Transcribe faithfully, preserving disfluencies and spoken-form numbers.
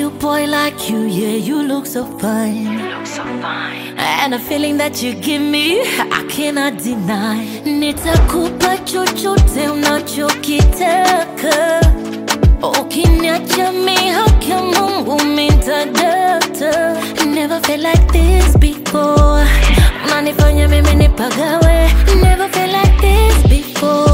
cute boy like you, yeah, you look so fine. You look so fine. And a feeling that you give me, I cannot deny. Nitakupa chochote unachokitaka. Ukiniacha mi haki ya Mungu nitadata. Never felt like this before. Unanifanya mimi nipagawe. Never felt like this before.